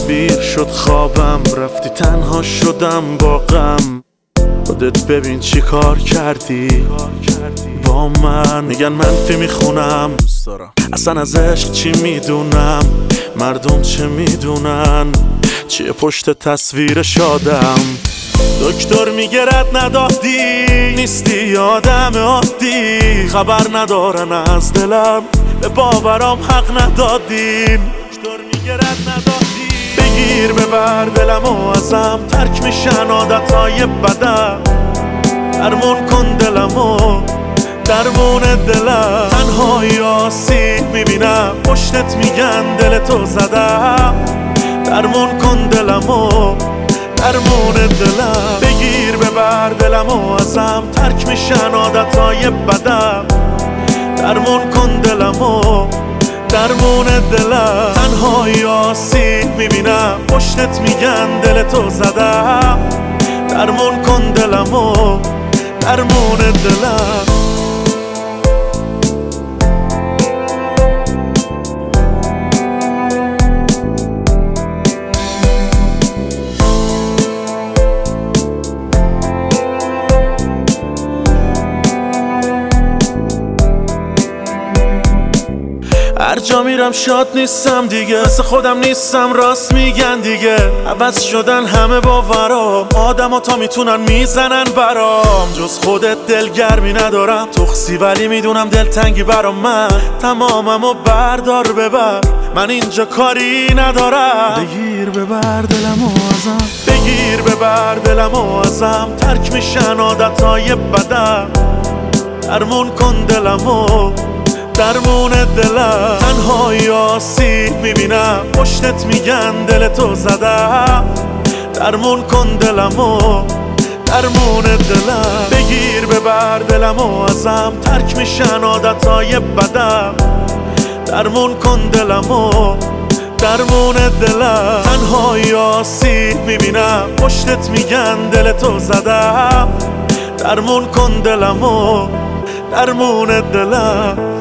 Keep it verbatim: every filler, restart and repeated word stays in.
تصویر شد خوابم، رفتی تنها شدم با غم. خودت ببین چی کار کردی با من. میگن منفی میخونم، اصلا از عشق چی میدونم، مردم چه میدونن، چیه پشت تصویر شادم. دکتر میگه رد ندادی، نیستی آدم عادی، خبر ندارن از دلم، به باورام حق ندادین. دکتر میگه رد ندادی، بگیر ببر دلمو ازم، ترک میشن عادتهای بدم. درمون کن دلمو، درمون دلم. تنهایی آسیب میبینم، پشتت میگن دلتو زدم. درمون کن دلمو، درمون دلم. بگیر ببر دلمو ازم، ترک میشن عادتهای بدم. درمون کن دلمو، درمون دلم. تنهایی آسیب میبینم، پشتت میگن دلتو زدم. درمون کن دلمو، درمون دلم. هر جا میرم شاد نیستم دیگه، مثل خودم نیستم، راست میگن دیگه. عوض شدن همه باورام، آدم ها تا میتونن میزنن برام. جز خودت دلگرمی ندارم، تخصی ولی میدونم دلتنگی برام. من تمامم و بردار ببر، من اینجا کاری ندارم. بگیر ببر دلمو ازم، بگیر ببر دلمو ازم، ترک میشن عادتهای بدم. درمون کن دلمو، درمون دلم. تنهایی آسیب میبینم، پشتت میگن دلتو زدم. درمون کن دلمو، درمون دلم. بگیر ببر دلمو ازم، ترک میشن عادتهای بدم. درمون کن دلمو، درمون دلم. تنهایی آسیب میبینم، پشتت میگن دلتو زدم. درمون کن دلمو، درمون دلم.